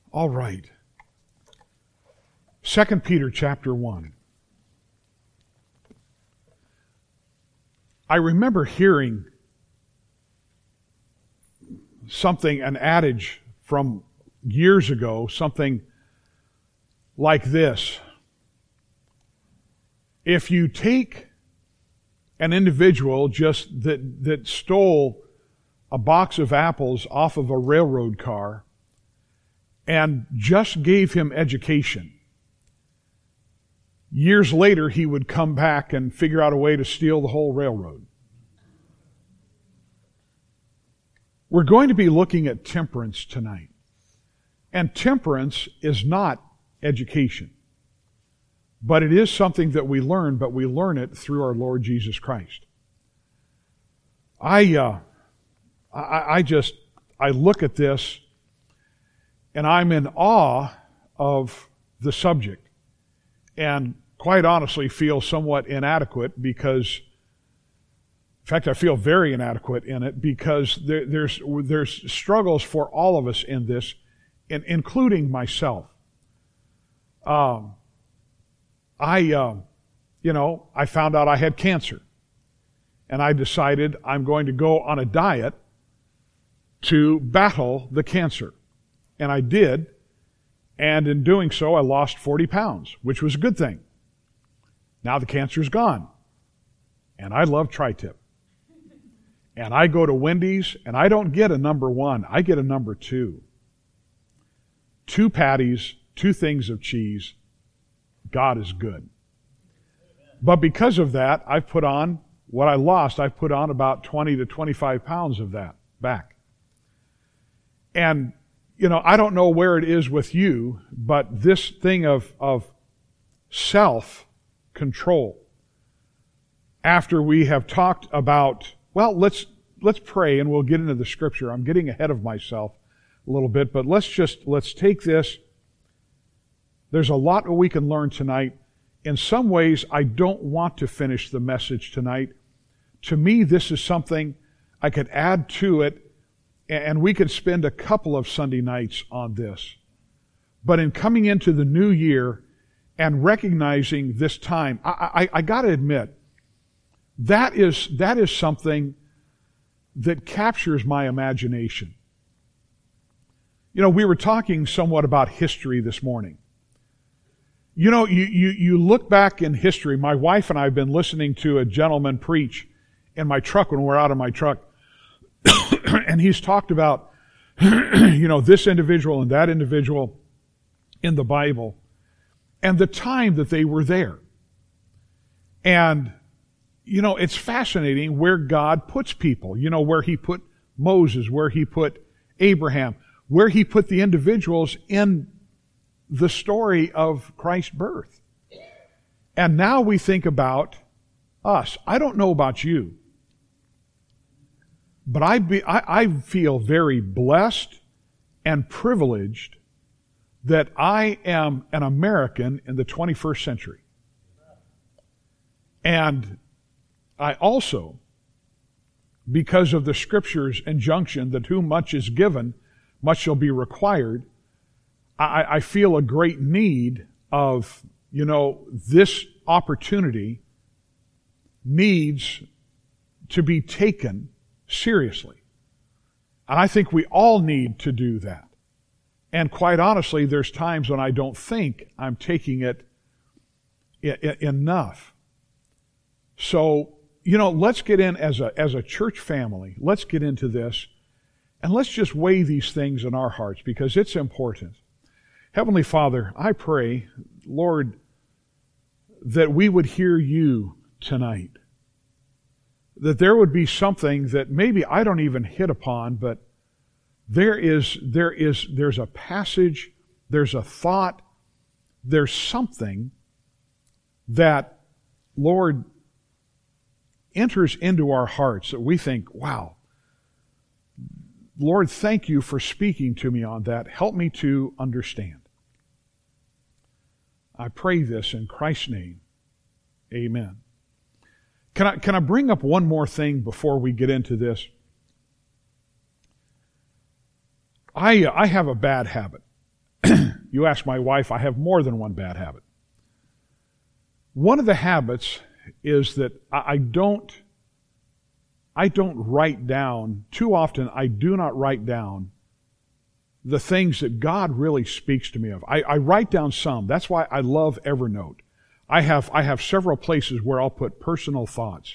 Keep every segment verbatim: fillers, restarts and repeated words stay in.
All right. Second Peter chapter one. I remember hearing something, an adage from years ago, something like this. If you take an individual just that, that stole a box of apples off of a railroad car and just gave him education, years later he would come back and figure out a way to steal the whole railroad. We're going to be looking at temperance tonight. And temperance is not education. But it is something that we learn, but we learn it through our Lord Jesus Christ. I, uh, I, I just, I look at this and I'm in awe of the subject. And quite honestly feel somewhat inadequate because, in fact, I feel very inadequate in it because there, there's, there's struggles for all of us in this, in, including myself. Um, I, uh, you know, I found out I had cancer. And I decided I'm going to go on a diet to battle the cancer. And I did. And in doing so, I lost forty pounds, which was a good thing. Now the cancer's gone. And I love tri-tip. And I go to Wendy's, and I don't get a number one. I get a number two. Two patties, two things of cheese. God is good. But because of that, I've put on, what I lost, I've put on about twenty to twenty-five pounds of that back. And, you know, I don't know where it is with you, but this thing of, of self-control, after we have talked about, well, let's let's pray and we'll get into the scripture. I'm getting ahead of myself a little bit, but let's just, let's take this. There's a lot that we can learn tonight. In some ways, I don't want to finish the message tonight. To me, this is something I could add to it, and we could spend a couple of Sunday nights on this. But in coming into the new year and recognizing this time, I, I, I got to admit, that is, that is something that captures my imagination. You know, we were talking somewhat about history this morning. You know, you, you, you look back in history. My wife and I have been listening to a gentleman preach in my truck when we're out of my truck. And he's talked about, you know, this individual and that individual in the Bible and the time that they were there. And, you know, it's fascinating where God puts people. You know, where He put Moses, where He put Abraham, where He put the individuals in the story of Christ's birth. And now we think about us. I don't know about you, but I, be, I, I feel very blessed and privileged that I am an American in the twenty-first century. And I also, because of the Scripture's injunction that whom much is given, much shall be required, I, I feel a great need of, you know, this opportunity needs to be taken seriously. And I think we all need to do that. And quite honestly, there's times when I don't think I'm taking it I- I- enough. So, you know, let's get in as a, as a church family. Let's get into this. And let's just weigh these things in our hearts because it's important. Heavenly Father, I pray, Lord, that we would hear You tonight. That there would be something that maybe I don't even hit upon, but there is, there is, there's a passage, there's a thought, there's something that, Lord, enters into our hearts that we think, wow, Lord, thank You for speaking to me on that. Help me to understand. I pray this in Christ's name. Amen. Can I, can I bring up one more thing before we get into this? I, I have a bad habit. You ask my wife, I have more than one bad habit. One of the habits is that I don't, I don't write down, too often I do not write down the things that God really speaks to me of. I, I write down some. That's why I love Evernote. I have, I have several places where I'll put personal thoughts.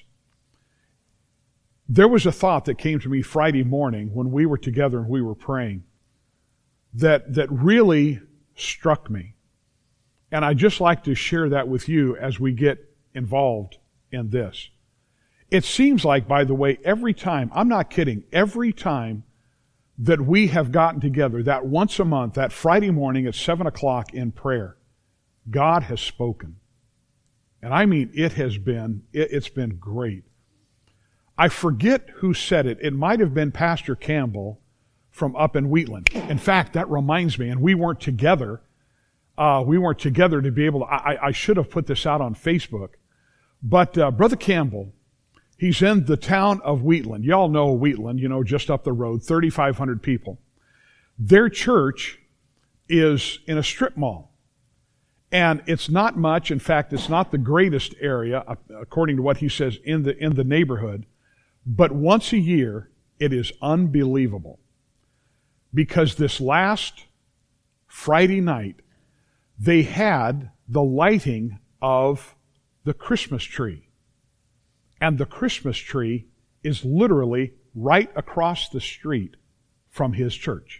There was a thought that came to me Friday morning when we were together and we were praying that, that really struck me. And I'd just like to share that with you as we get involved in this. It seems like, by the way, every time, I'm not kidding, every time that we have gotten together, that once a month, that Friday morning at seven o'clock in prayer, God has spoken. And I mean, it has been, it, it's been great. I forget who said it. It might have been Pastor Campbell from up in Wheatland. In fact, that reminds me, and we weren't together. Uh, we weren't together to be able to, I, I should have put this out on Facebook. But uh, Brother Campbell, he's in the town of Wheatland. Y'all know Wheatland, you know, just up the road, thirty-five hundred people. Their church is in a strip mall. And it's not much. In fact, it's not the greatest area, according to what he says, in the, in the neighborhood. But once a year, it is unbelievable. Because this last Friday night, they had the lighting of the Christmas tree. And the Christmas tree is literally right across the street from his church.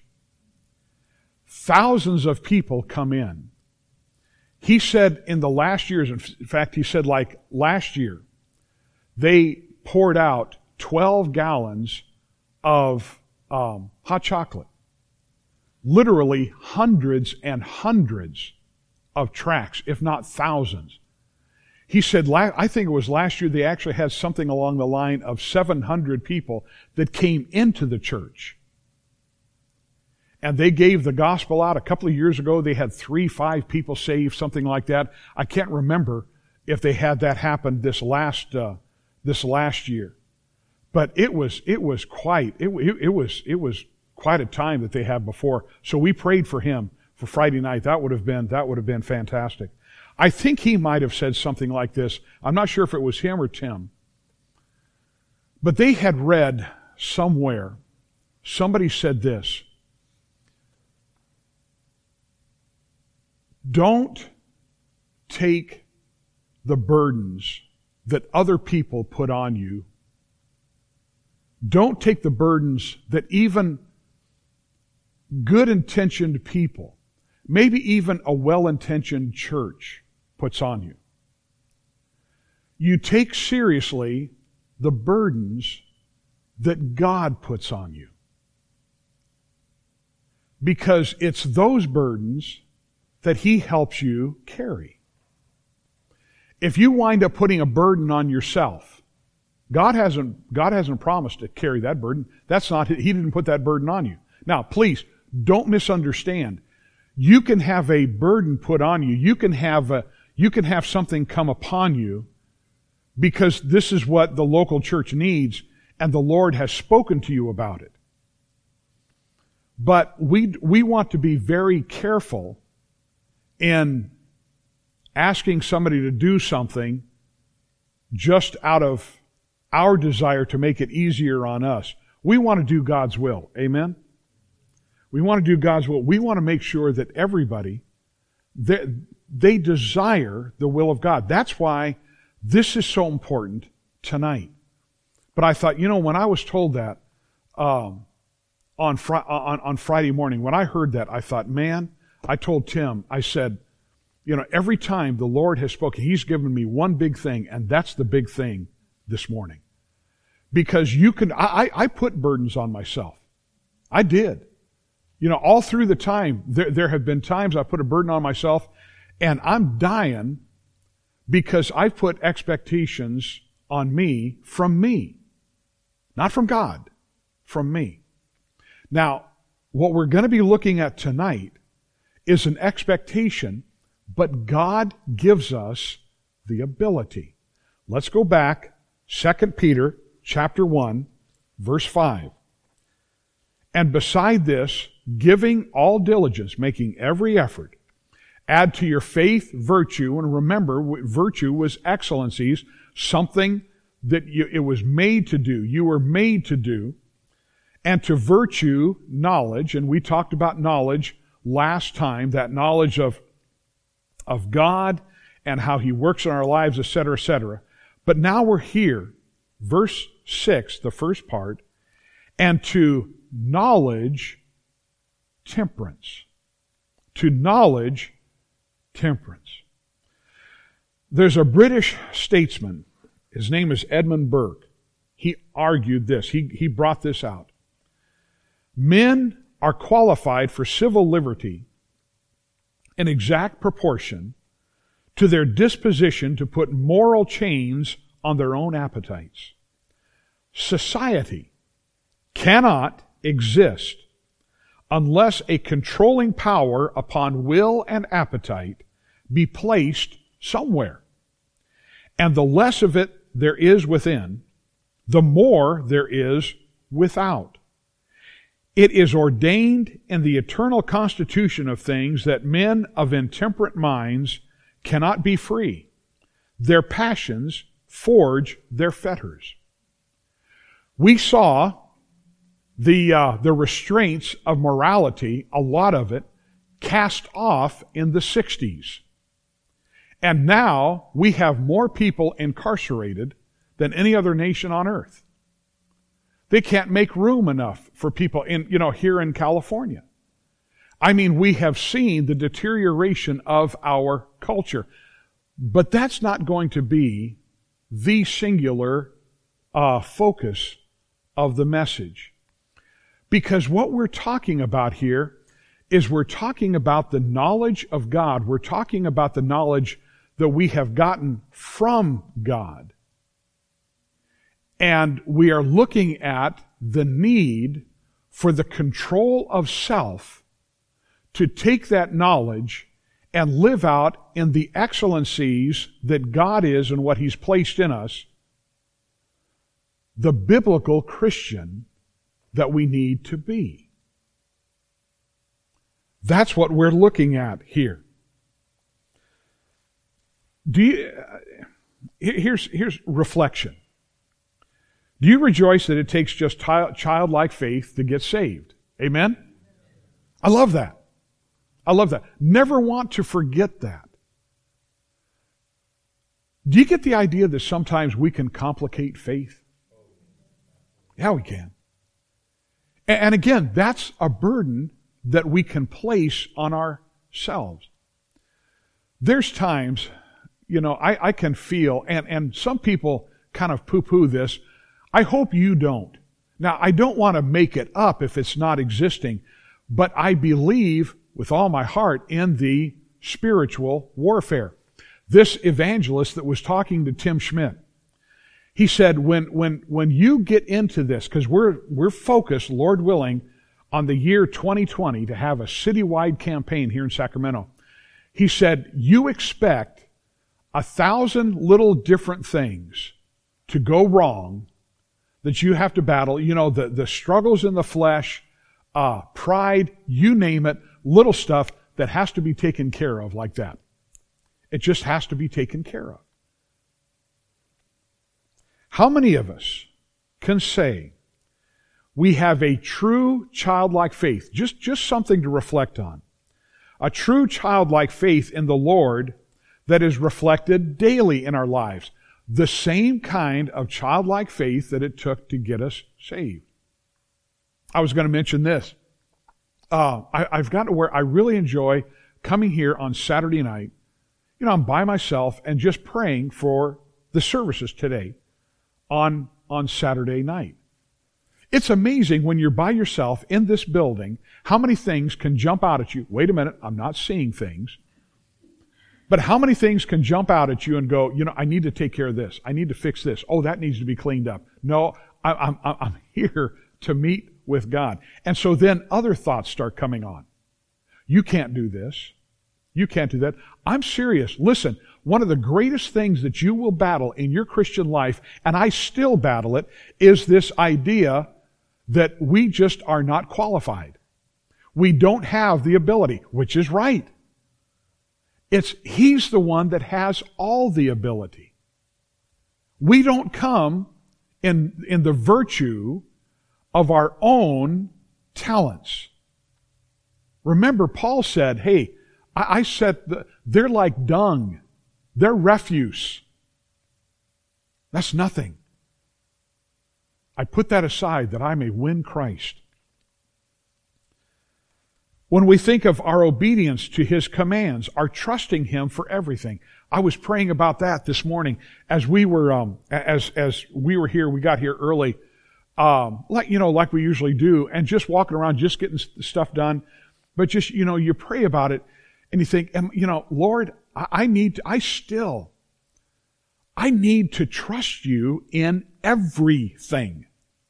Thousands of people come in. He said in the last years, in fact, he said like last year, they poured out twelve gallons of um, hot chocolate. Literally hundreds and hundreds of tracts, if not thousands. He said, I think it was last year, they actually had something along the line of seven hundred people that came into the church. And they gave the gospel out. A couple of years ago, they had three, five people saved, something like that. I can't remember if they had that happen this last uh, this last year. But it was it was quite it, it, it was it was quite a time that they had before. So we prayed for him for Friday night. That would have been that would have been fantastic. I think he might have said something like this. I'm not sure if it was him or Tim. But they had read somewhere, somebody said this: don't take the burdens that other people put on you. Don't take the burdens that even good-intentioned people, maybe even a well-intentioned church, puts on you. You take seriously the burdens that God puts on you. Because it's those burdens that He helps you carry. If you wind up putting a burden on yourself, God hasn't, God hasn't promised to carry that burden. That's not, He didn't put that burden on you. Now, please, don't misunderstand. You can have a burden put on you. You can have a, you can have something come upon you because this is what the local church needs and the Lord has spoken to you about it. But we, we want to be very careful in asking somebody to do something just out of our desire to make it easier on us. We want to do God's will. Amen? We want to do God's will. We want to make sure that everybody, they, they desire the will of God. That's why this is so important tonight. But I thought, you know, when I was told that um, on, fr- on, on Friday morning, when I heard that, I thought, man, I told Tim, I said, you know, every time the Lord has spoken, He's given me one big thing, and that's the big thing this morning. Because you can, I, I put burdens on myself. I did. You know, all through the time, there, there have been times I put a burden on myself, and I'm dying because I put expectations on me from me. Not from God, from me. Now, what we're going to be looking at tonight is an expectation, but God gives us the ability. Let's go back, Second Peter chapter one, verse five. And beside this, giving all diligence, making every effort, add to your faith virtue, and remember, virtue was excellencies, something that you, it was made to do. You were made to do. And to virtue, knowledge, and we talked about knowledge last time, that knowledge of, of God and how He works in our lives, et cetera, et cetera. But now we're here, verse six, the first part, and to knowledge, temperance. To knowledge, temperance. There's a British statesman. His name is Edmund Burke. He argued this. He, he brought this out. Men are qualified for civil liberty in exact proportion to their disposition to put moral chains on their own appetites. Society cannot exist unless a controlling power upon will and appetite be placed somewhere. And the less of it there is within, the more there is without. It is ordained in the eternal constitution of things that men of intemperate minds cannot be free. Their passions forge their fetters. We saw the, uh, the restraints of morality, a lot of it, cast off in the sixties. And now we have more people incarcerated than any other nation on earth. They can't make room enough for people in, you know, here in California. I mean, we have seen the deterioration of our culture. But that's not going to be the singular uh, focus of the message. Because what we're talking about here is we're talking about the knowledge of God. We're talking about the knowledge that we have gotten from God. And we are looking at the need for the control of self to take that knowledge and live out in the excellencies that God is and what He's placed in us, the biblical Christian that we need to be. That's what we're looking at here. Do you, uh, here's, here's reflection. Do you rejoice that it takes just childlike faith to get saved? Amen? I love that. I love that. Never want to forget that. Do you get the idea that sometimes we can complicate faith? Yeah, we can. And again, that's a burden that we can place on ourselves. There's times, you know, I, I can feel, and, and some people kind of poo-poo this. I hope you don't. Now, I don't want to make it up if it's not existing, but I believe with all my heart in the spiritual warfare. This evangelist that was talking to Tim Schmidt, he said, when, when, when you get into this, because we're, we're focused, Lord willing, on the year twenty twenty to have a citywide campaign here in Sacramento. He said, you expect a thousand little different things to go wrong that you have to battle. You know, the, the struggles in the flesh, uh, pride, you name it, little stuff that has to be taken care of like that. It just has to be taken care of. How many of us can say we have a true childlike faith? Just, just something to reflect on. A true childlike faith in the Lord that is reflected daily in our lives. The same kind of childlike faith that it took to get us saved. I was going to mention this. Uh, I, I've gotten to where I really enjoy coming here on Saturday night. You know, I'm by myself and just praying for the services today on, on Saturday night. It's amazing when you're by yourself in this building, how many things can jump out at you. Wait a minute, I'm not seeing things. But how many things can jump out at you and go, you know, I need to take care of this. I need to fix this. Oh, that needs to be cleaned up. No, I, I'm, I'm here to meet with God. And so then other thoughts start coming on. You can't do this. You can't do that. I'm serious. Listen, one of the greatest things that you will battle in your Christian life, and I still battle it, is this idea that we just are not qualified. We don't have the ability, which is right. It's He's the one that has all the ability. We don't come in, in the virtue of our own talents. Remember, Paul said, hey, I, I set the, they're like dung. They're refuse. That's nothing. I put that aside that I may win Christ. When we think of our obedience to His commands, our trusting Him for everything. I was praying about that this morning as we were um, as as we were here. We got here early, um, like you know, like we usually do, and just walking around, just getting stuff done. But just you know, you pray about it, and you think, you know, Lord, I, I need, to, I still, I need to trust You in everything.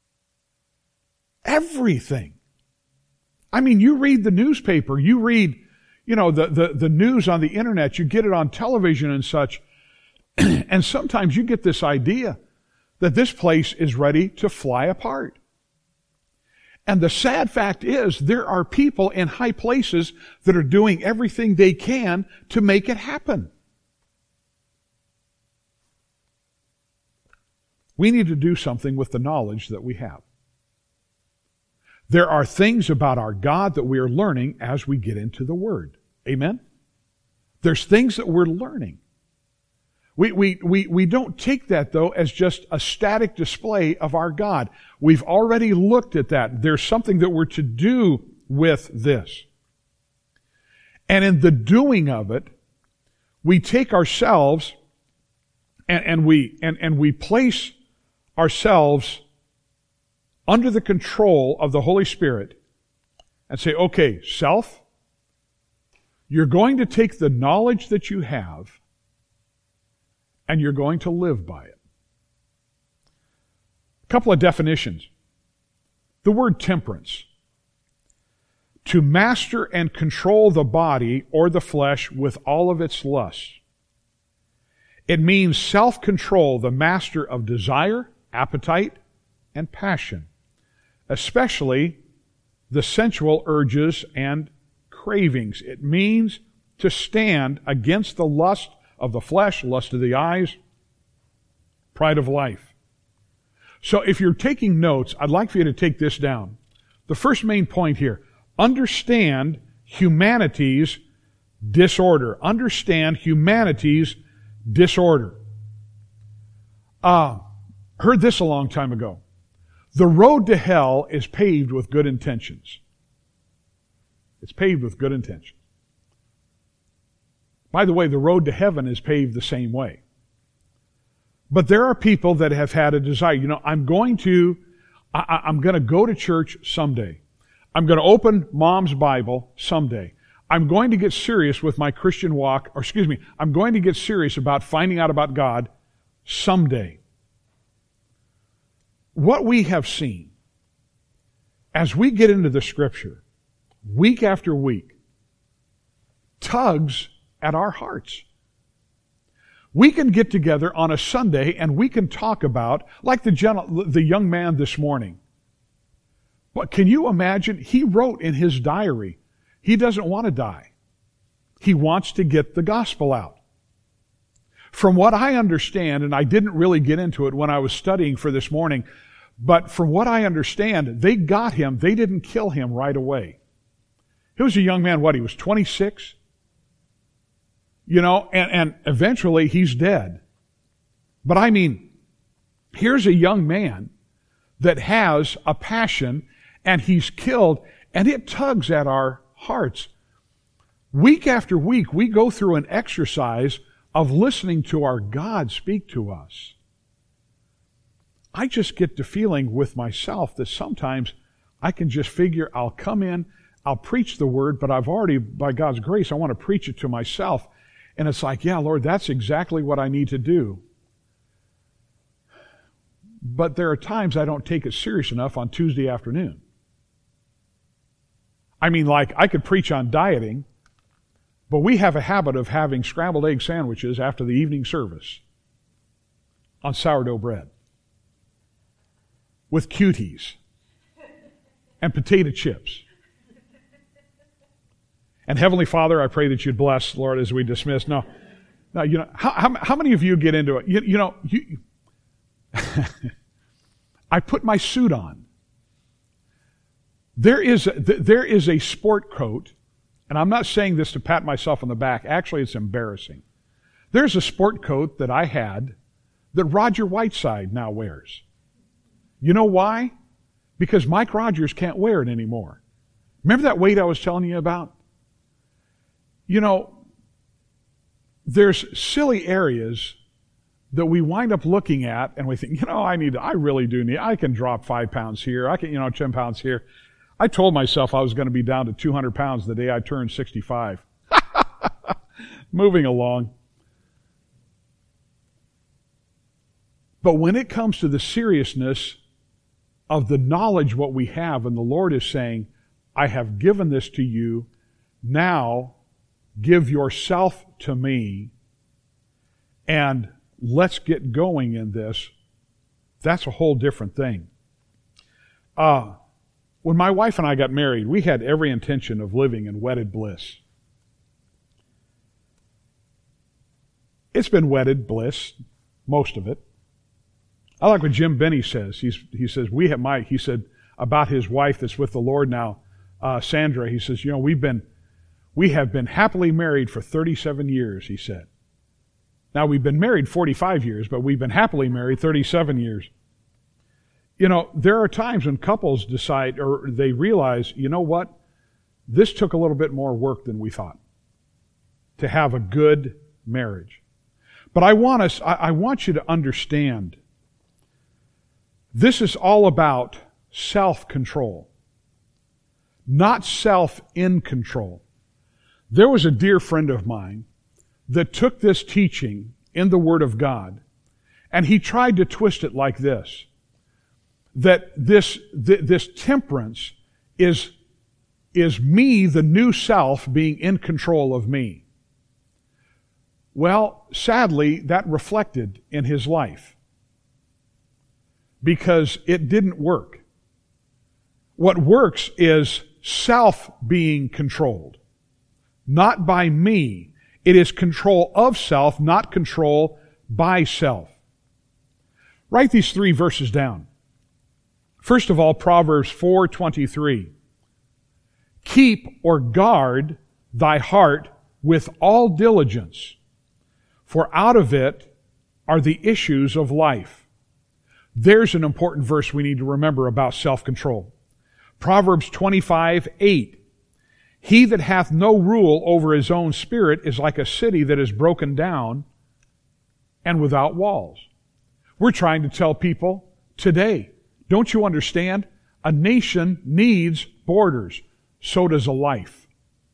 Everything. I mean, you read the newspaper, you read, you know, the, the, the news on the internet, you get it on television and such, and sometimes you get this idea that this place is ready to fly apart. And the sad fact is, there are people in high places that are doing everything they can to make it happen. We need to do something with the knowledge that we have. There are things about our God that we are learning as we get into the Word. Amen? There's things that we're learning. We, we, we, we don't take that, though, as just a static display of our God. We've already looked at that. There's something that we're to do with this. And in the doing of it, we take ourselves and, and we and, and we place ourselves under the control of the Holy Spirit and say, okay, self, you're going to take the knowledge that you have and you're going to live by it. A couple of definitions. The word temperance. To master and control the body or the flesh with all of its lusts. It means self-control, the master of desire, appetite, and passion, especially the sensual urges and cravings. It means to stand against the lust of the flesh, lust of the eyes, pride of life. So if you're taking notes, I'd like for you to take this down. The first main point here, understand humanity's disorder. Understand humanity's disorder. Uh, heard this a long time ago. The road to hell is paved with good intentions. It's paved with good intentions. By the way, the road to heaven is paved the same way. But there are people that have had a desire. You know, I'm going to, I, I'm going to go to church someday. I'm going to open Mom's Bible someday. I'm going to get serious with my Christian walk, or excuse me, I'm going to get serious about finding out about God someday. What we have seen as we get into the Scripture, week after week, tugs at our hearts. We can get together on a Sunday and we can talk about, like the, gen- the young man this morning. But can you imagine? He wrote in his diary, he doesn't want to die. He wants to get the gospel out. From what I understand, and I didn't really get into it when I was studying for this morning, but from what I understand, they got him, they didn't kill him right away. He was a young man, what, he was twenty-six? You know, and, and eventually he's dead. But I mean, here's a young man that has a passion and he's killed, and it tugs at our hearts. Week after week, we go through an exercise of listening to our God speak to us. I just get the feeling with myself that sometimes I can just figure I'll come in, I'll preach the word, but I've already, by God's grace, I want to preach it to myself. And it's like, yeah, Lord, that's exactly what I need to do. But there are times I don't take it serious enough on Tuesday afternoon. I mean, like, I could preach on dieting, but we have a habit of having scrambled egg sandwiches after the evening service on sourdough bread with cuties. and potato chips. And Heavenly Father, I pray that you'd bless, Lord, as we dismiss. No, no, you know, how, how, how many of you get into it? You, you know, you, I put my suit on. There is, a, there is a sport coat, and I'm not saying this to pat myself on the back. Actually, it's embarrassing. There's a sport coat that I had that Roger Whiteside now wears. You know why? Because Mike Rogers can't wear it anymore. Remember that weight I was telling you about? You know, there's silly areas that we wind up looking at and we think, you know, I need to, I really do need, I can drop five pounds here. I can, you know, ten pounds here. I told myself I was going to be down to two hundred pounds the day I turned sixty-five. Moving along. But when it comes to the seriousness of the knowledge what we have, and the Lord is saying, I have given this to you, now give yourself to me, and let's get going in this, that's a whole different thing. Uh, when my wife and I got married, we had every intention of living in wedded bliss. It's been wedded bliss, most of it. I like what Jim Benny says. He's, he says, we have my, he said about his wife that's with the Lord now, uh, Sandra, he says, you know, we've been, we have been happily married for thirty-seven years, he said. Now, we've been married forty-five years, but we've been happily married thirty-seven years. You know, there are times when couples decide, or they realize, you know what? This took a little bit more work than we thought to have a good marriage. But I want us, I, I want you to understand, this is all about self-control, not self-in-control. There was a dear friend of mine that took this teaching in the Word of God, and he tried to twist it like this, that this, th- this temperance is, is me, the new self, being in control of me. Well, sadly, that reflected in his life because it didn't work. What works is self being controlled, not by me. It is control of self, not control by self. Write these three verses down. First of all, Proverbs four twenty-three. Keep or guard thy heart with all diligence, for out of it are the issues of life. There's an important verse we need to remember about self-control. Proverbs twenty-five eight. He that hath no rule over his own spirit is like a city that is broken down and without walls. We're trying to tell people today, don't you understand? A nation needs borders. So does a life.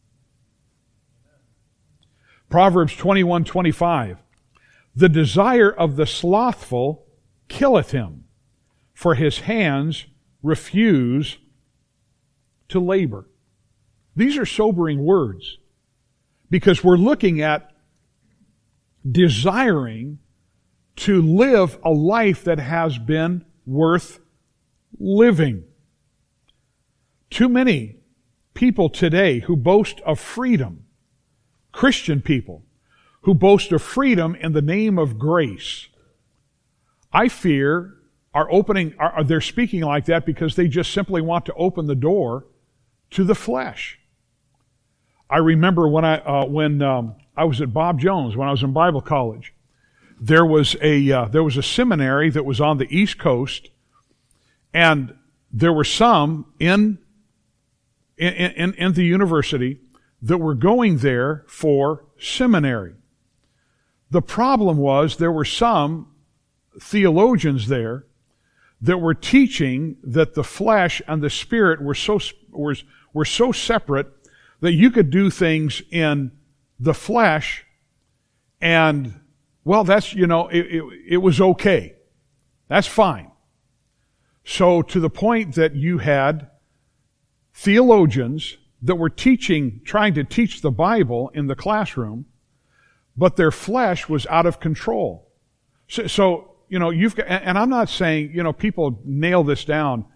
Proverbs twenty-one twenty-five. The desire of the slothful killeth him, for his hands refuse to labor. These are sobering words because we're looking at desiring to live a life that has been worth living. Too many people today who boast of freedom, Christian people who boast of freedom in the name of grace, I fear are opening, are, they're speaking like that because they just simply want to open the door to the flesh. I remember when I uh, when um, I was at Bob Jones, when I was in Bible college, there was a uh, there was a seminary that was on the East Coast, and there were some in in in, in the university that were going there for seminary. The problem was there were some theologians there that were teaching that the flesh and the spirit were so were, were so separate that you could do things in the flesh and, well, that's, you know, it, it, it was okay. That's fine. So to the point that you had theologians that were teaching, trying to teach the Bible in the classroom, but their flesh was out of control. So, so you know, you've got, and I'm not saying, you know, people nail this down,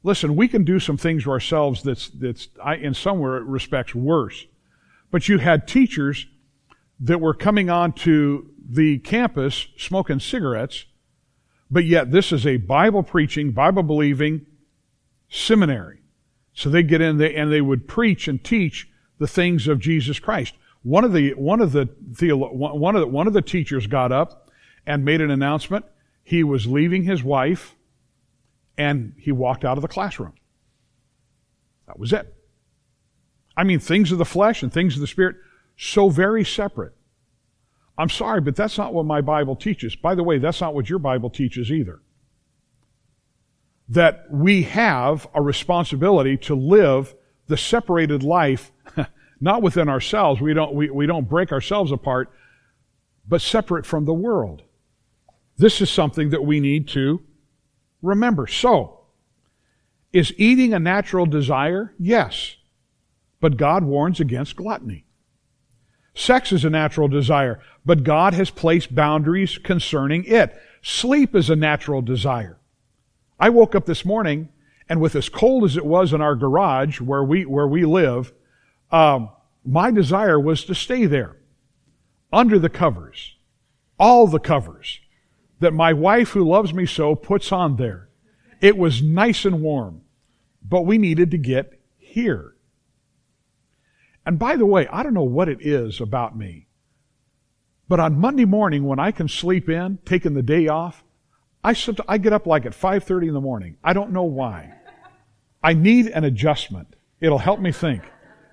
Listen, we can do some things to ourselves that's, that's in some respects worse. But you had teachers that were coming onto the campus smoking cigarettes, but yet this is a Bible-preaching, Bible-believing seminary. So they get in there and they would preach and teach the things of Jesus Christ. One of the one of the theolo- one of the, one of the teachers got up and made an announcement. He was leaving his wife, and he walked out of the classroom. That was it. I mean, things of the flesh and things of the Spirit, so very separate. I'm sorry, but that's not what my Bible teaches. By the way, that's not what your Bible teaches either. That we have a responsibility to live the separated life, not within ourselves. We don't, we, we don't break ourselves apart, but separate from the world. This is something that we need to remember. So, is eating a natural desire? Yes. But God warns against gluttony. Sex is a natural desire, but God has placed boundaries concerning it. Sleep is a natural desire. I woke up this morning, and with as cold as it was in our garage where we where we live, um, my desire was to stay there, under the covers, all the covers that my wife, who loves me so, puts on there. It was nice and warm, but we needed to get here. And by the way, I don't know what it is about me, but on Monday morning when I can sleep in, taking the day off, I, I get up like at five thirty in the morning. I don't know why. I need an adjustment. It'll help me think.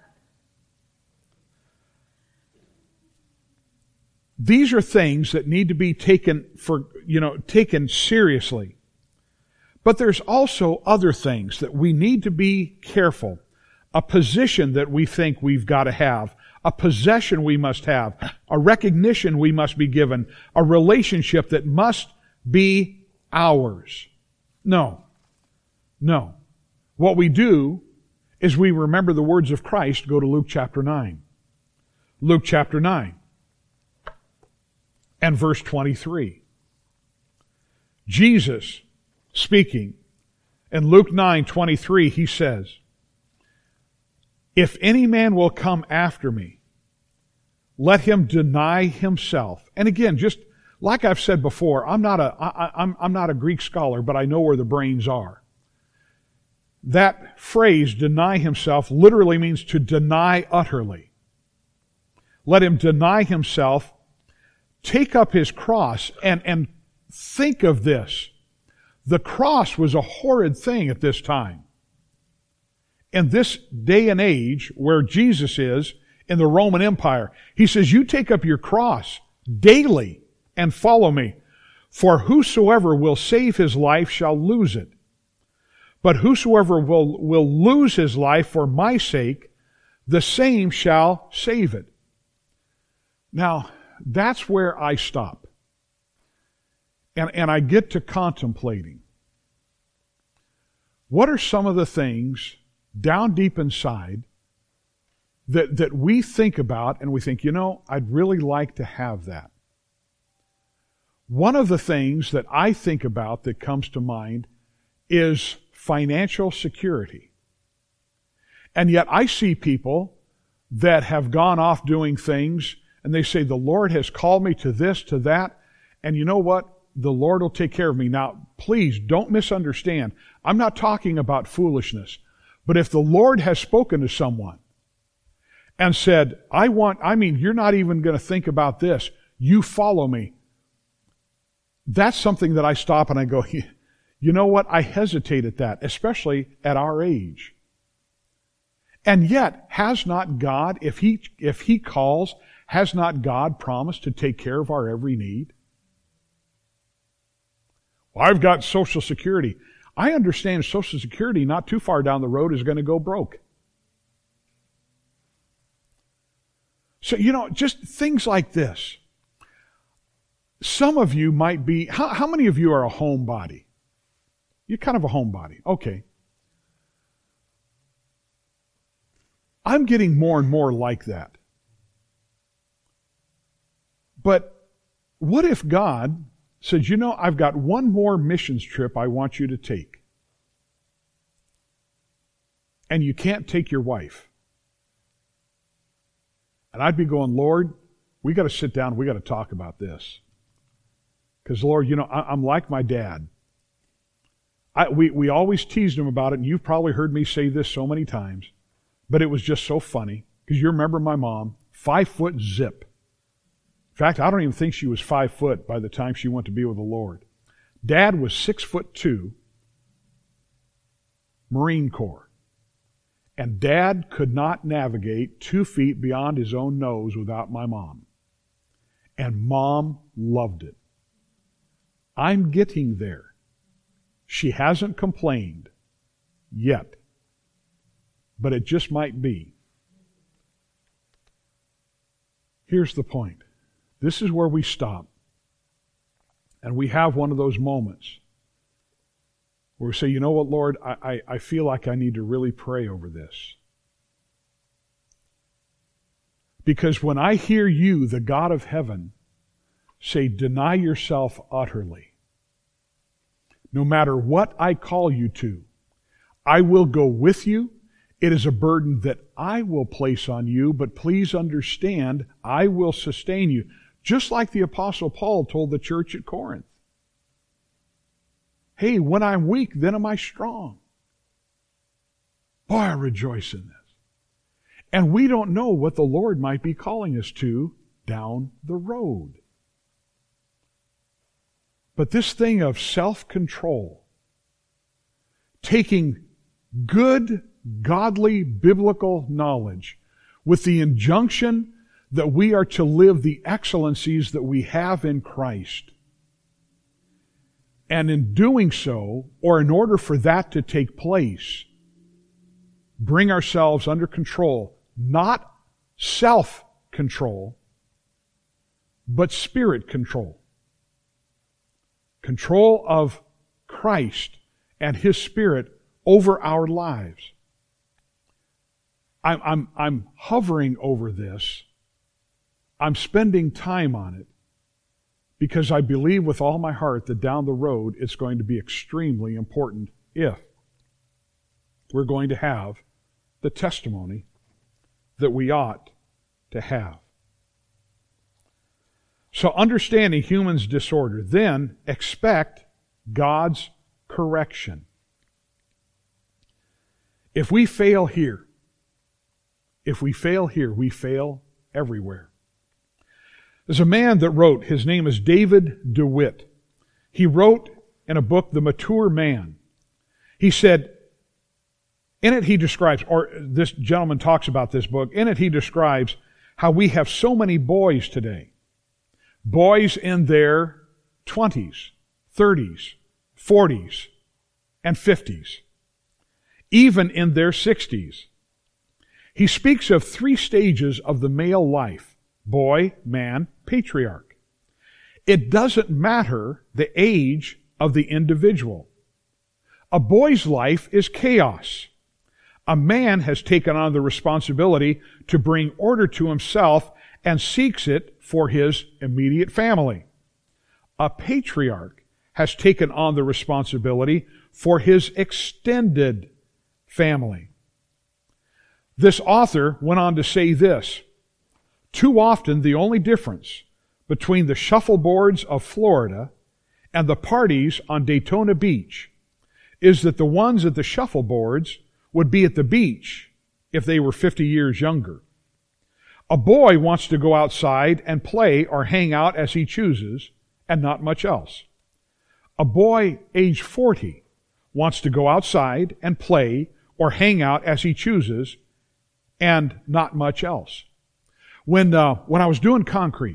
These are things that need to be taken for, you know, taken seriously. But there's also other things that we need to be careful. A position that we think we've got to have. A possession we must have. A recognition we must be given. A relationship that must be ours. No. No. What we do is we remember the words of Christ. Go to Luke chapter nine. Luke chapter nine. And verse twenty-three. Jesus speaking. In Luke nine twenty-three, he says, "If any man will come after me, let him deny himself." And again, just like I've said before, I'm not a, I, I'm, I'm not a Greek scholar, but I know where the brains are. That phrase, deny himself, literally means to deny utterly. Let him deny himself, take up his cross, and, and think of this. The cross was a horrid thing at this time. In this day and age where Jesus is in the Roman Empire, he says, you take up your cross daily and follow me. For whosoever will save his life shall lose it. But whosoever will, will lose his life for my sake, the same shall save it. Now, that's where I stop. And, and I get to contemplating. What are some of the things down deep inside that, that we think about and we think, you know, I'd really like to have that. One of the things that I think about that comes to mind is financial security. And yet I see people that have gone off doing things and they say, the Lord has called me to this, to that, and you know what? The Lord will take care of me. Now, please don't misunderstand. I'm not talking about foolishness. But if the Lord has spoken to someone and said, I want, I mean, you're not even going to think about this. You follow me. That's something that I stop and I go, you know what? I hesitate at that, especially at our age. And yet, has not God, if He, if He calls, has not God promised to take care of our every need? Well, I've got Social Security. I understand Social Security not too far down the road is going to go broke. So, you know, just things like this. Some of you might be, how, how many of you are a homebody? You're kind of a homebody. Okay. I'm getting more and more like that. But what if God said, you know, I've got one more missions trip I want you to take. and you can't take your wife. And I'd be going, Lord, we got to sit down, we got to talk about this. Because, Lord, you know, I, I'm like my dad. I, we, we always teased him about it, and you've probably heard me say this so many times, but it was just so funny. Because you remember my mom, five foot zip. In fact, I don't even think she was five foot by the time she went to be with the Lord. Dad was six foot two, Marine Corps. And Dad could not navigate two feet beyond his own nose without my mom. And Mom loved it. I'm getting there. She hasn't complained yet. But it just might be. Here's the point. This is where we stop. And we have one of those moments where we say, you know what, Lord, I, I, I feel like I need to really pray over this. Because when I hear you, the God of heaven, say, deny yourself utterly, no matter what I call you to, I will go with you. It is a burden that I will place on you, but please understand, I will sustain you. Just like the Apostle Paul told the church at Corinth. Hey, when I'm weak, then am I strong. Boy, I rejoice in this. And we don't know what the Lord might be calling us to down the road. But this thing of self-control, taking good, godly, biblical knowledge with the injunction that we are to live the excellencies that we have in Christ. And in doing so, or in order for that to take place, bring ourselves under control, not self-control, but spirit control. Control of Christ and His Spirit over our lives. I'm, I'm, I'm hovering over this. I'm spending time on it because I believe with all my heart that down the road it's going to be extremely important if we're going to have the testimony that we ought to have. So understanding humans' disorder, then expect God's correction. If we fail here, if we fail here, we fail everywhere. There's a man that wrote, his name is David DeWitt. He wrote in a book, The Mature Man. He said, in it he describes, or this gentleman talks about this book, in it he describes how we have so many boys today. Boys in their twenties, thirties, forties, and fifties. Even in their sixties. He speaks of three stages of the male life. Boy, man, patriarch. It doesn't matter the age of the individual. A boy's life is chaos. A man has taken on the responsibility to bring order to himself and seeks it for his immediate family. A patriarch has taken on the responsibility for his extended family. This author went on to say this, too often the only difference between the shuffleboards of Florida and the parties on Daytona Beach is that the ones at the shuffleboards would be at the beach if they were fifty years younger. A boy wants to go outside and play or hang out as he chooses and not much else. A boy age forty wants to go outside and play or hang out as he chooses and not much else. When uh, when I was doing concrete,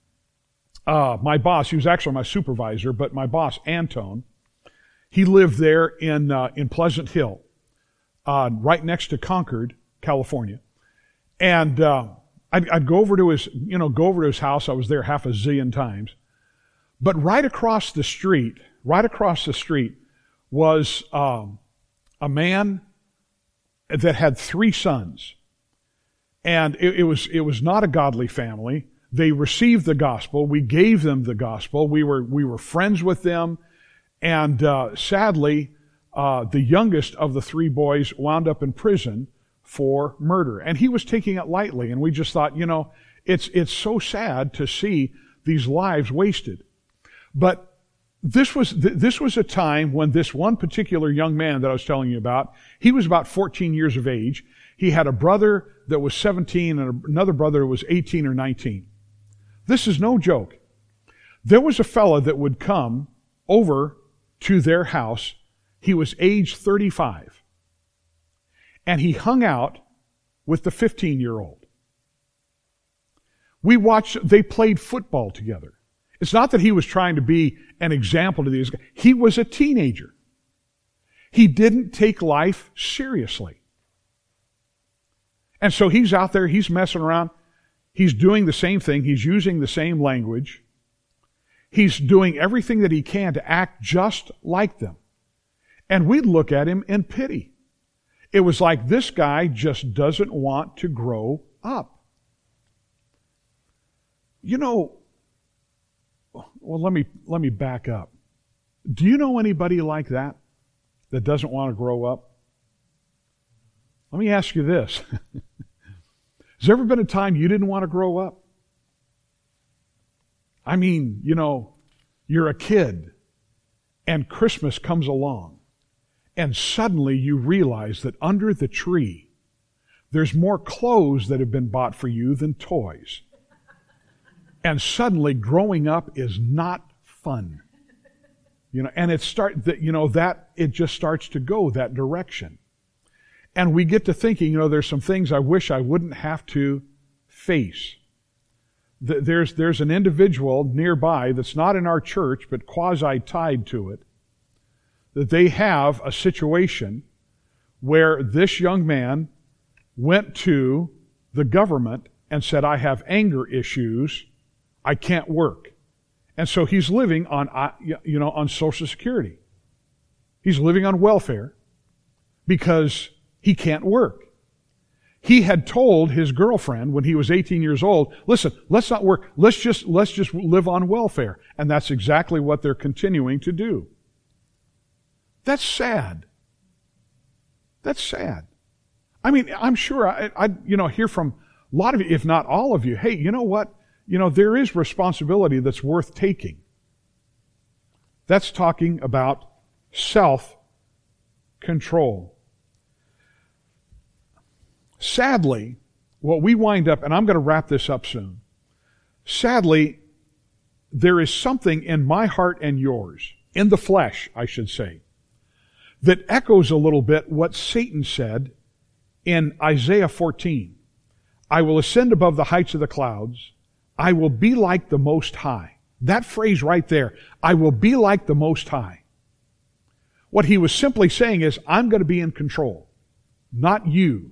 uh, my boss, he was actually my supervisor, but my boss, Antone, he lived there in uh, in Pleasant Hill, uh, right next to Concord, California. And uh, I'd, I'd go over to his, you know, go over to his house. I was there half a zillion times. But right across the street, right across the street was um, a man that had three sons. And it, it was it was not a godly family. They received the gospel. We gave them the gospel. We were we were friends with them. And uh, sadly, uh, the youngest of the three boys wound up in prison for murder. And he was taking it lightly. And we just thought, you know, it's, it's so sad to see these lives wasted. But this was, th- this was a time when this one particular young man that I was telling you about, he was about fourteen years of age. He had a brother that was seventeen and another brother that was eighteen or nineteen. This is no joke. There was a fella that would come over to their house. He was age thirty-five. And he hung out with the fifteen-year-old. We watched, they played football together. It's not that he was trying to be an example to these guys. He was a teenager. He didn't take life seriously. And so he's out there, he's messing around. He's doing the same thing. He's using the same language. He's doing everything that he can to act just like them. And we'd look at him in pity. It was like this guy just doesn't want to grow up. You know, well, let me, let me back up. Do you know anybody like that that doesn't want to grow up? Let me ask you this. Has there ever been a time you didn't want to grow up? I mean, you know, you're a kid and Christmas comes along and suddenly you realize that under the tree there's more clothes that have been bought for you than toys. And suddenly growing up is not fun. You know, and it start that you know that it just starts to go that direction. And we get to thinking, you know, there's some things I wish I wouldn't have to face. There's, there's an individual nearby that's not in our church, but quasi-tied to it, that they have a situation where this young man went to the government and said, I have anger issues, I can't work. And so he's living on, you know, on Social Security. He's living on welfare because he can't work. He had told his girlfriend when he was eighteen years old, listen, let's not work. Let's just, let's just live on welfare. And that's exactly what they're continuing to do. That's sad. That's sad. I mean, I'm sure I, I, you know, hear from a lot of you, if not all of you, hey, you know what? You know, there is responsibility that's worth taking. That's talking about self-control. Sadly, what we wind up, and I'm going to wrap this up soon. Sadly, there is something in my heart and yours, in the flesh, I should say, that echoes a little bit what Satan said in Isaiah fourteen. I will ascend above the heights of the clouds. I will be like the Most High. That phrase right there, I will be like the Most High. What he was simply saying is, I'm going to be in control. Not you,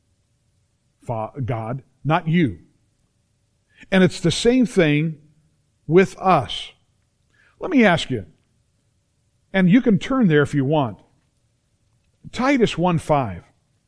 God, not you. And it's the same thing with us. Let me ask you, and you can turn there if you want. Titus one five.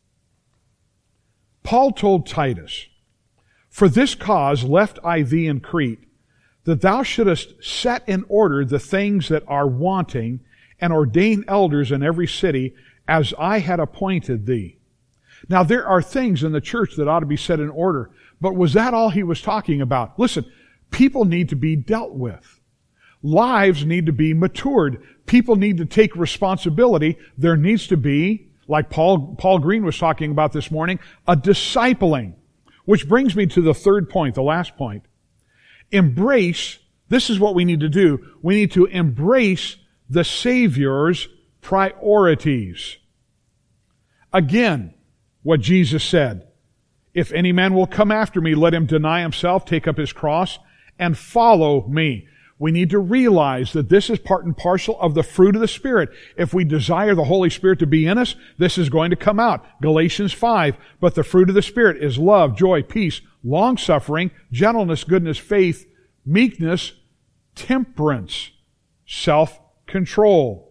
Paul told Titus, for this cause left I thee in Crete, that thou shouldest set in order the things that are wanting, and ordain elders in every city, as I had appointed thee. Now there are things in the church that ought to be set in order, but was that all he was talking about? Listen, people need to be dealt with. Lives need to be matured. People need to take responsibility. There needs to be, like Paul, Paul Green was talking about this morning, a discipling. Which brings me to the third point, the last point. Embrace, this is what we need to do. We need to embrace the Savior's priorities. Again, what Jesus said, if any man will come after me, let him deny himself, take up his cross, and follow me. We need to realize that this is part and parcel of the fruit of the Spirit. If we desire the Holy Spirit to be in us, this is going to come out. Galatians five, but the fruit of the Spirit is love, joy, peace, long-suffering, gentleness, goodness, faith, meekness, temperance, self-control.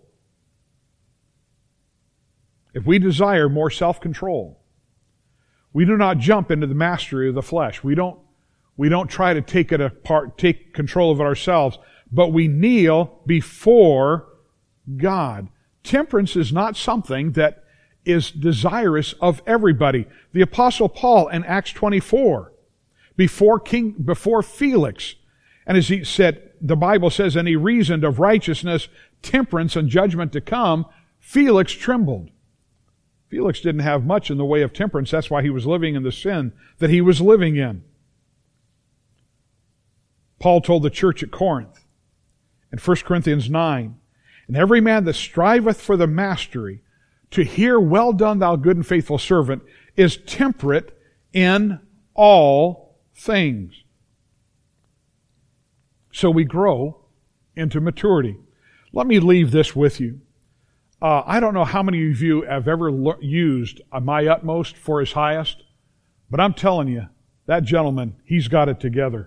If we desire more self-control, we do not jump into the mastery of the flesh. We don't We don't try to take it apart, take control of it ourselves, but we kneel before God. Temperance is not something that is desirous of everybody. The Apostle Paul in Acts twenty-four, before King, before Felix, and as he said, the Bible says, and he reasoned of righteousness, temperance, and judgment to come, Felix trembled. Felix didn't have much in the way of temperance. That's why he was living in the sin that he was living in. Paul told the church at Corinth in First Corinthians nine, and every man that striveth for the mastery, to hear, well done, thou good and faithful servant, is temperate in all things. So we grow into maturity. Let me leave this with you. Uh, I don't know how many of you have ever le- used a my utmost for his highest, but I'm telling you, that gentleman, he's got it together.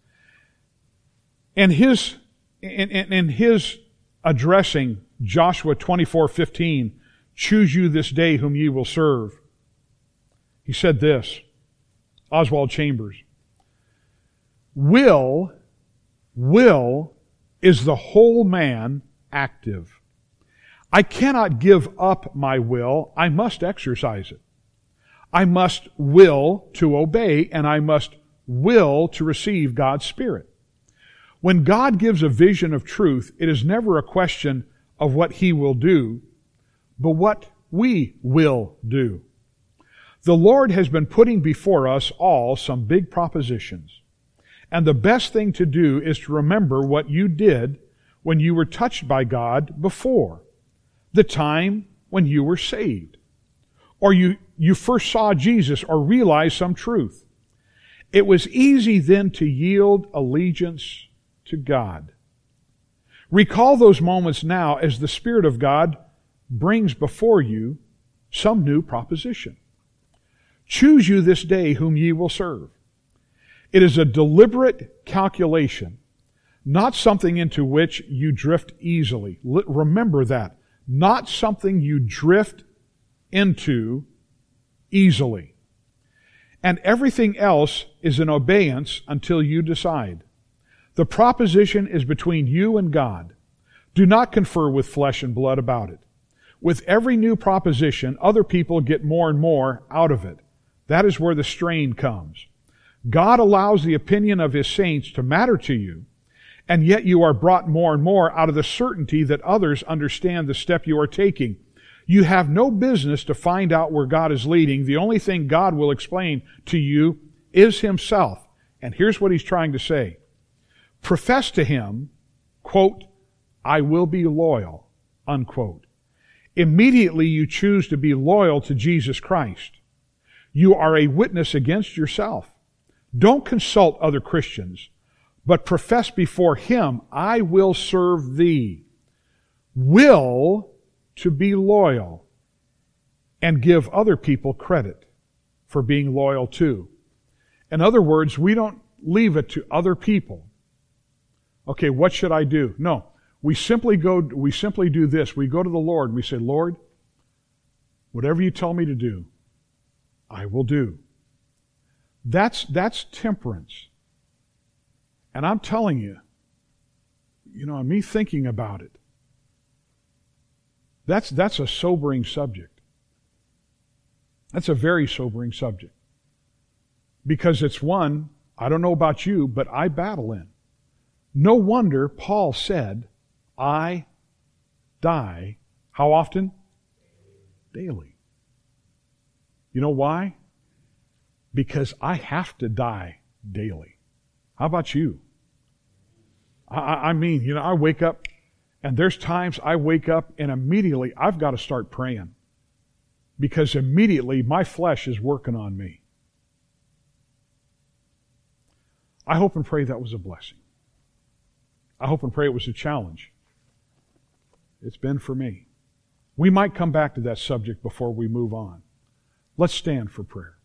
And his, in, in, in his addressing Joshua twenty-four fifteen, choose you this day whom ye will serve, he said this, Oswald Chambers, will, will is the whole man active. I cannot give up my will. I must exercise it. I must will to obey, and I must will to receive God's Spirit. When God gives a vision of truth, it is never a question of what He will do, but what we will do. The Lord has been putting before us all some big propositions. And the best thing to do is to remember what you did when you were touched by God before. The time when you were saved. Or you, you first saw Jesus or realized some truth. It was easy then to yield allegiance to God. Recall those moments now as the Spirit of God brings before you some new proposition. Choose you this day whom ye will serve. It is a deliberate calculation, not something into which you drift easily. Remember that. Not something you drift into easily. And everything else is an obeyance until you decide. The proposition is between you and God. Do not confer with flesh and blood about it. With every new proposition, other people get more and more out of it. That is where the strain comes. God allows the opinion of His saints to matter to you, and yet you are brought more and more out of the certainty that others understand the step you are taking. You have no business to find out where God is leading. The only thing God will explain to you is Himself. And here's what He's trying to say. Profess to Him, quote, I will be loyal, unquote. Immediately you choose to be loyal to Jesus Christ. You are a witness against yourself. Don't consult other Christians, but profess before Him, I will serve Thee. Will to be loyal and give other people credit for being loyal too. In other words, we don't leave it to other people. Okay, what should I do? No. We simply go, we simply do this. We go to the Lord and we say, Lord, whatever you tell me to do, I will do. That's, that's temperance. And I'm telling you, you know, me thinking about it, that's, that's a sobering subject. That's a very sobering subject. Because it's one, I don't know about you, but I battle in. No wonder Paul said, I die, how often? Daily. You know why? Because I have to die daily. How about you? I, I mean, you know, I wake up, and there's times I wake up and immediately I've got to start praying. Because immediately my flesh is working on me. I hope and pray that was a blessing. I hope and pray it was a challenge. It's been for me. We might come back to that subject before we move on. Let's stand for prayer.